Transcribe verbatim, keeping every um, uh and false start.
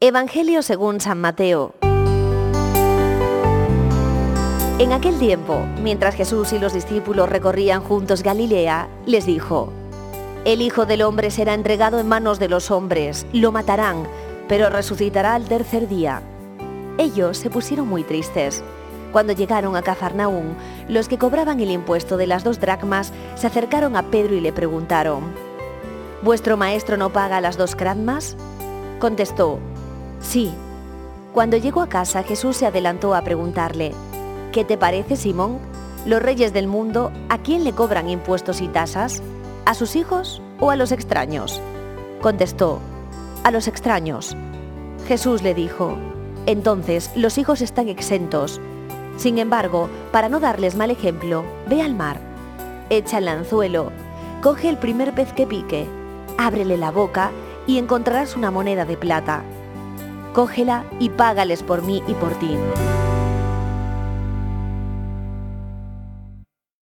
Evangelio según San Mateo. En aquel tiempo, mientras Jesús y los discípulos recorrían juntos Galilea, les dijo: El Hijo del Hombre será entregado en manos de los hombres, lo matarán, pero resucitará al tercer día. Ellos se pusieron muy tristes. Cuando llegaron a Cafarnaúm, los que cobraban el impuesto de las dos dracmas se acercaron a Pedro y le preguntaron: ¿Vuestro maestro no paga las dos dracmas? Contestó: Sí. Cuando llegó a casa, Jesús se adelantó a preguntarle: ¿Qué te parece, Simón? ¿Los reyes del mundo a quién le cobran impuestos y tasas? ¿A sus hijos o a los extraños? Contestó: A los extraños. Jesús le dijo: Entonces los hijos están exentos. Sin embargo, para no darles mal ejemplo, ve al mar, echa el anzuelo, coge el primer pez que pique, ábrele la boca y encontrarás una moneda de plata. Cógela y págales por mí y por ti.